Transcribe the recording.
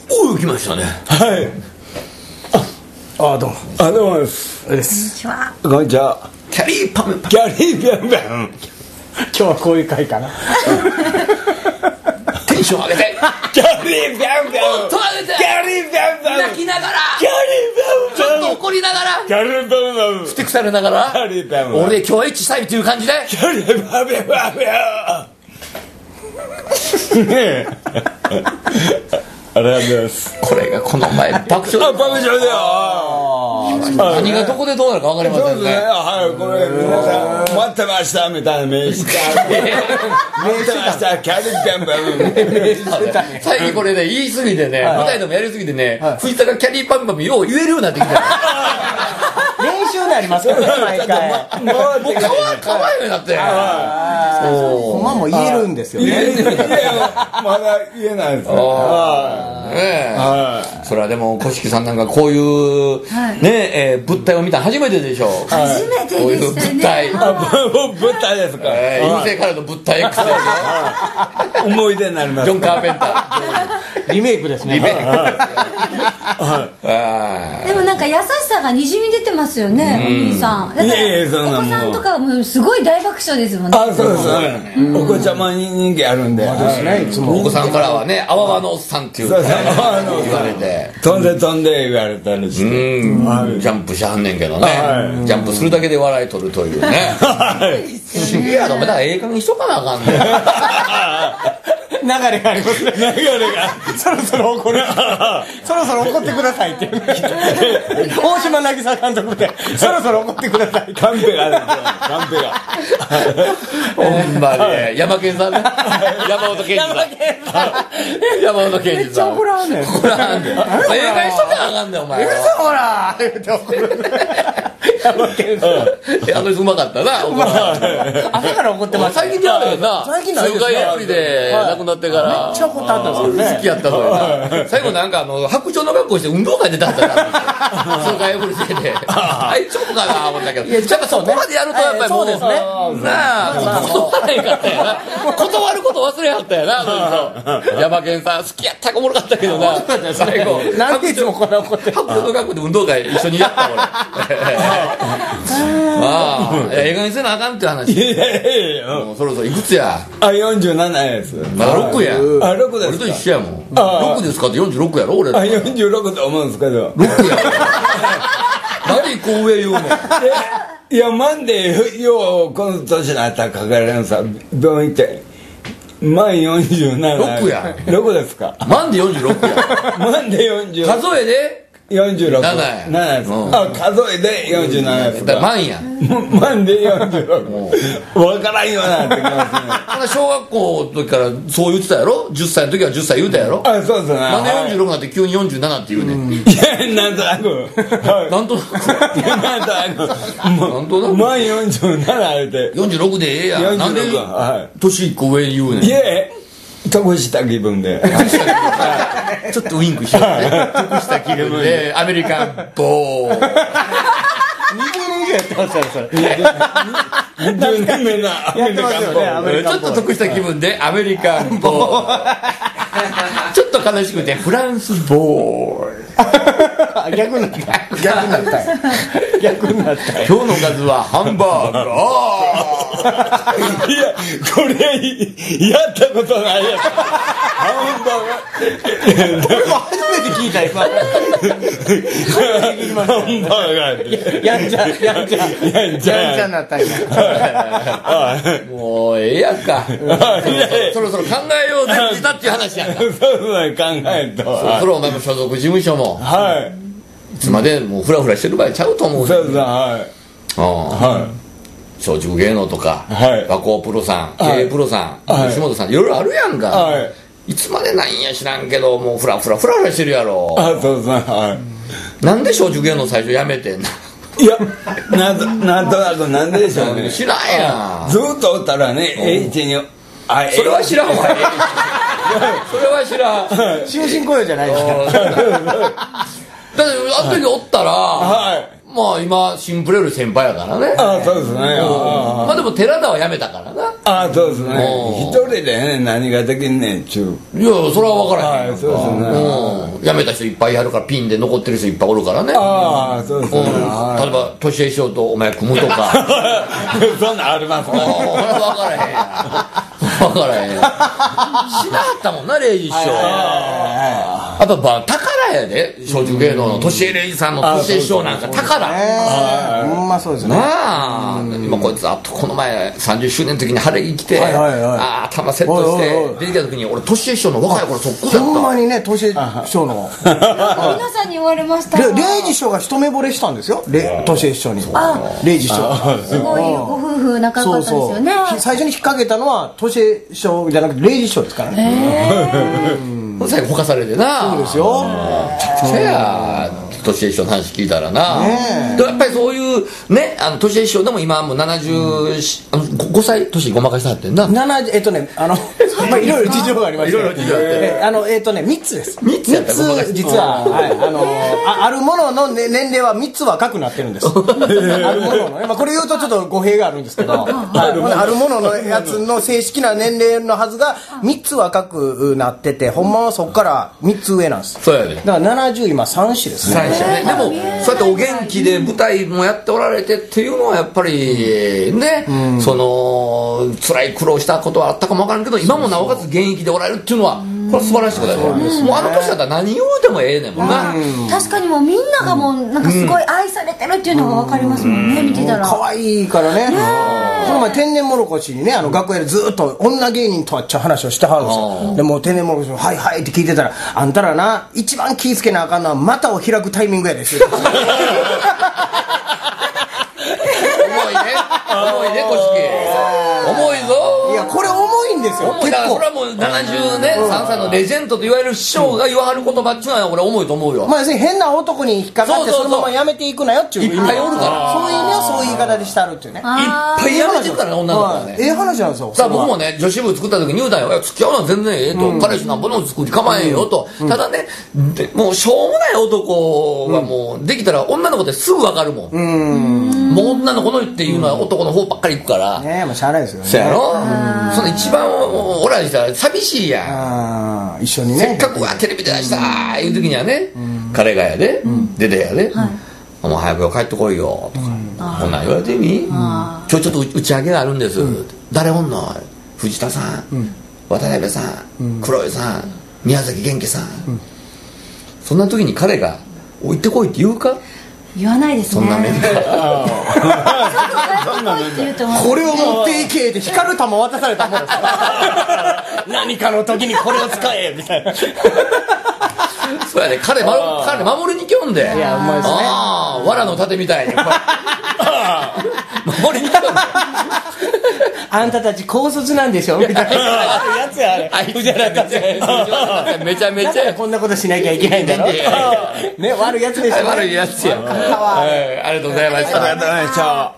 おお、来ましたね。 はい。 どうも。 どうもです。 です。 こんにちは。 キャリーパンパン。 キャリーパンパン。 今日はこういう回かな。 テンション上げて。 キャリーパンパン。 もっと上げて。 キャリーパンパン。 泣きながら。 キャリーパンパン。 ちょっと怒りながら。 キャリーパンパン。 ふてくされながら。 キャリーパンパン。 俺今日はエッチしたいっていう感じで。 キャリーパンパンパン。ありがとうございます。 これがこの前爆笑。 爆笑だよ。 何がどこでどうなるか分かりませんね。 はい、これ皆さん待ってましたみたいな名刺が待ってました。キャリーパンパン。 最近これね言い過ぎてね、舞台でもやり過ぎてね、藤田がキャリーパンパンよう言えるようになってきた。 練習になりますからね、毎回。 もうかわいいようになって。 ほんまも言えるんですよね。 まだ言えないですね。それはでも小敷さんなんかこういうね物体を見た初めてでしょう。 初めてでしたね。 物体ですか。 陰性からの物体 X ですよ。 思い出になります。 ジョン・カーペンター。リメイクですね。 リメイク。 でもなんか優しさがにじみ出てますよね、お兄さん。だからお子さんとかもすごい大爆笑ですもんね。 そうです。お子ちゃまに人気あるんで。 お子さんからはね、あわわのおっさんっていう言われて、 飛んで言われたりして、 ジャンプしはんねんけどね、ジャンプするだけで笑い取るというね。不思議やろ、お前だからええ加減にしとかなあかんねん。 流れがありますね。流れがそろそろ怒る。そろそろ怒ってくださいっていうね。大島渚監督でそろそろ怒ってください。 カンペがあるんですよ。カンペが。 ほんまに山健さんね。山本健二さん。山本健二さん。 怒らんねん。 怒らんねん。ええ加減しとかなあかんねんお前。 ほら言うて怒る。山健さん。 あの人うまかったな。 朝から怒ってました。 最近じゃないよな。 最近ないですね。 数回アプリで亡くなってから。 めっちゃ怒ってあったんですよね。 好きやったのよな。最後なんか白鳥の格好して運動会出たんだな。数回アプリしてて。あいつそうかな思ったけど。やっぱそこまでやるとやっぱりもう。 そうですね。 なあ、断らへんかったよな。断ること忘れはったよな。ヤマケンさん好きやったかおもろかったけどな。最後。 なんでいつもこんな怒ってる。 白鳥の格好で運動会一緒にやった俺。映画にせなあかんって話。もうそろそろいくつや。 47です。 まだ6や。 6です。 俺と一緒やもん。6ですかって46やろ俺。 46と思うんですけど。 6や。何こう上言うの。 いや、なんでようこの年になったらかかれるんさ、病院行って。満47。 6や。 6ですか。 満で46や。 満で46。 数えで 46。 7 です。数えで47ですか。 満や。 満で46。わからんよなってきますね。 小学校の時からそう言ってたやろ。10歳の時は10歳言うたやろ。 そうですね。 なんで46になって急に47って言うねん。 いや、なんとなく。 なんとなく。なんとなく。 満47あれて。 46でええやん。なんで年1個上に言うねん。 いえ、得した気分で。 ちょっとウインクしようね。得した気分でアメリカンボー。 20年以上やってましたね、それ。 20年目なアメリカンボー。 ちょっと得した気分でアメリカンボー。ちょっと悲しくてフランスボーイ。 逆になった。逆になった。 今日のおかずはハンバーガー。いや、これやったことないやつ。ハンバーガー。 これも初めて聞いた今。 ハンバーガー。 やんちゃになった今。 もうええやんか。そろそろ考えようぜってたっていう話やんか。 そうそう考えと。 そろそろお前も所属事務所も。 はい。 いつまでもうフラフラしてる場合ちゃうと思う。 そうそう、はい。 はい。松竹芸能とか、和光プロさん、経営プロさん、吉本さん、いろいろあるやんか。いつまでないんや知らんけど、もうフラフラしてるやろ。 そうそう、はい。 なんで松竹芸能最初やめてんの。 いや、なんとなくなんででしょうね。 知らんやん。 ずっとおったらね、H に。 それは知らんわ。それは知らん。 終身雇用じゃないですか。 だってあの時おったら、 まあ今シンプルより先輩やからね。 ああそうですね。 まあでも寺田は辞めたからな。 ああそうですね。一人でね何ができんねんちゅう。 いやそれは分からへん。 そうですね。 辞めた人いっぱいやるからピンで残ってる人いっぱいおるからね。 ああそうですね。例えば年江師匠とお前組むとか。 そんなんありますね。 それは分からへんや。分からへんや。しなかったもんな礼二師匠。あと宝やで松竹芸能の年江礼二さんの年江師匠なんか宝。 まあそうですね。 今こいつあとこの前30周年の時に晴れ着来て頭セットして出てきた時に俺年江師匠の若い頃そっくりだった。 ほんまにね年江師匠の皆さんに言われました。 礼二師匠が一目惚れしたんですよ年江師匠に。礼二師匠すごいご夫婦仲良かったですよね。 最初に引っ掛けたのは年江師匠じゃなくて礼二師匠ですからね。 最後ほかされてな。 そうですよ。 せや年江師匠の話聞いたらな。やっぱりそういうね年江師匠でも今もう75歳年ごまかしてはってんな。 いろいろ事情がありまして。3つです。3つ実はあるものの年齢は3つ若くなってるんです。あるもののこれ言うとちょっと語弊があるんですけど、あるもののやつの正式な年齢のはずが3つ若くなってて、ほんまはそこから3つ上なんです。 そうやね。 だから70今3子ですね。 でもそうやってお元気で舞台もやっておられてっていうのはやっぱりね、その辛い苦労したことはあったかもわからんけど今もなおかつ現役でおられるっていうのはこれは素晴らしいことだよ。もうあの年だったら何言うてもええねんもんな。 確かにもうみんながもうなんかすごい愛されてるっていうのが分かりますもんね、見てたら。 可愛いからね。この前天然もろこしにね楽屋でずっと女芸人とはっちゃ話をしてはるんですよ。でも天然もろこしはいはいって聞いてたら、あんたらな一番気ぃつけなあかんのは股を開くタイミングやです。重いね小敷重いぞ。 いやこれ重いんですよ。 だからそれはもう73歳のレジェンドと言われる師匠が言わはる言葉っていうのは俺重いと思うよ。 まあ要するに変な男に引っかかってそのままやめていくなよっていう意味。 いっぱいおるからそういう意味はそういう言い方でしてあるっていうね。いっぱいやめてるからね女の子はね。 ええ話なんですよ。 さあ僕もね女子部作った時に言うたよ。付き合うのは全然ええと、彼氏なんぼの作り構えんよと。ただねもうしょうもない男はもうできたら女の子ってすぐ分かるもん。もう女の子のっていうのは男の方ばっかり行くからねえもうしゃあないですよね。 そうやろ。その一番俺らにしたら寂しいやん。一緒にねせっかくテレビで出したいう時にはね彼がやで出てやでもう早く帰ってこいよとかこんなん言われてみ。今日ちょっと打ち上げがあるんです。誰おんの。藤田さん渡辺さん黒井さん宮崎元気さん。そんな時に彼が置いてこいって言うか。 言わないですね。 そんな面倒これを持っていけって光る玉渡されたもんです何かの時にこれを使えみたいな。 そうやね。彼守りに来よんで。 いやうまいですね。 藁の盾みたいに守りに来よんで。 あんたたち高卒なんでしょみたいなやつやあれ。藤原達也めちゃめちゃこんなことしなきゃいけないんだろ。ね悪いやつでしょ。 悪いやつや。ありがとうございました。 ありがとうございました。